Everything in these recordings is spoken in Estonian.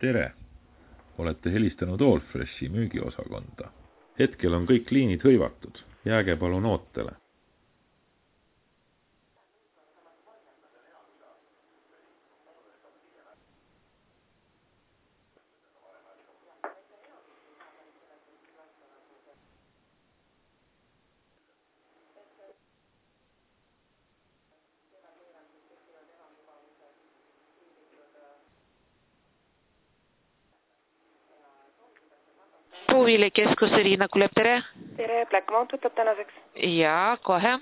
Tere! Olete helistanud Allfreshi müügiosakonda. Hetkel on kõik liinid hõivatud. Jääge palun ootele. Puuviili keskus Riina Kulep, tere. Tere, Blackmount võtab tänaseks. Jaa, kohe.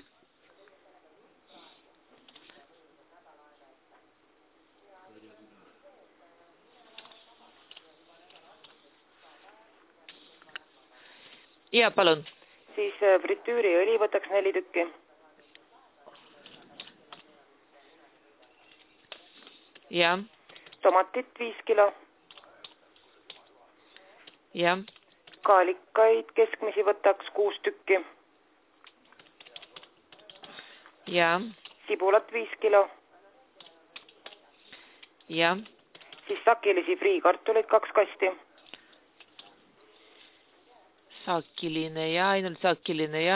Ja, palun. Siis fritüüriõli võtaks 4 tükki. Ja. Tomatit 5 kilo. Ja. Kaalikaid keskmisi võtaks 6 tükki. Ja. Sibulat 5 kilo. Ja. Siis sakilisi friikartuleid 2 kasti. Sakiline ja, ainult sakiline ja.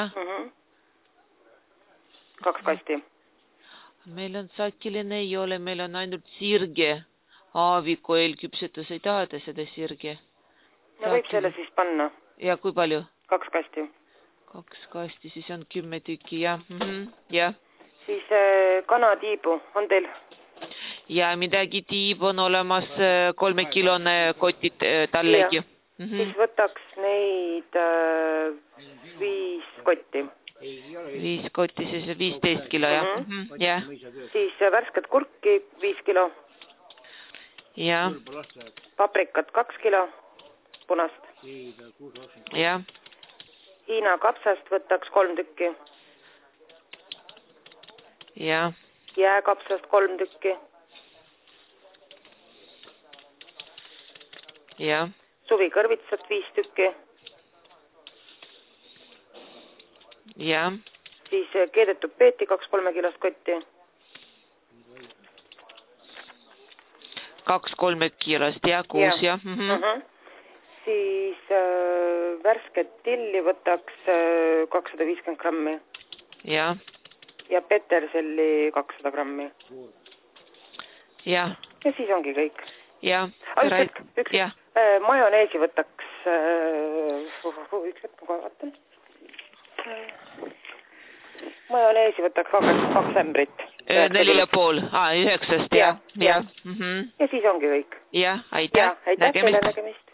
2 kasti. Meil on sakiline ei ole, meil on ainult sirge. Aavikoel küpsetus ei tahada seda sirge. No võib selle siis panna. Ja kui palju? 2 kasti. 2 kasti, siis on 10 tükki, ja. Ja. Siis kanatiibu on teil? Ja midagi tiib on olemas 3-kilone kotid tallegi. Siis võtaks neid 5 kotti. 5 kotti, siis 15 kilo, ja. Ja. Siis värsket kurki 5 kilo. Ja. Paprikat 2 kilo. Punast. Ja. Hiina kapsast võtaks 3 tükki. Ja. Jääkapsast 3 tükki. Ja. Suvikõrvitsat 5 tükki. Ja. Siis keedetud peeti 2 3-kilost kotti. 2 3-kilost, ja, 6, ja. Siis värsket tilli võtaks 250 grammi. Ja. Ja peterselli 200 grammi. Ja. Ja siis ongi kõik. Ja. Üks majoneesi võtaks üks hetk, ma vaatan. Majoneesi võtaks 2 ämbrit. 4,5, 9, ja. Ja siis ongi kõik. Ja, aitäh. Nägemist.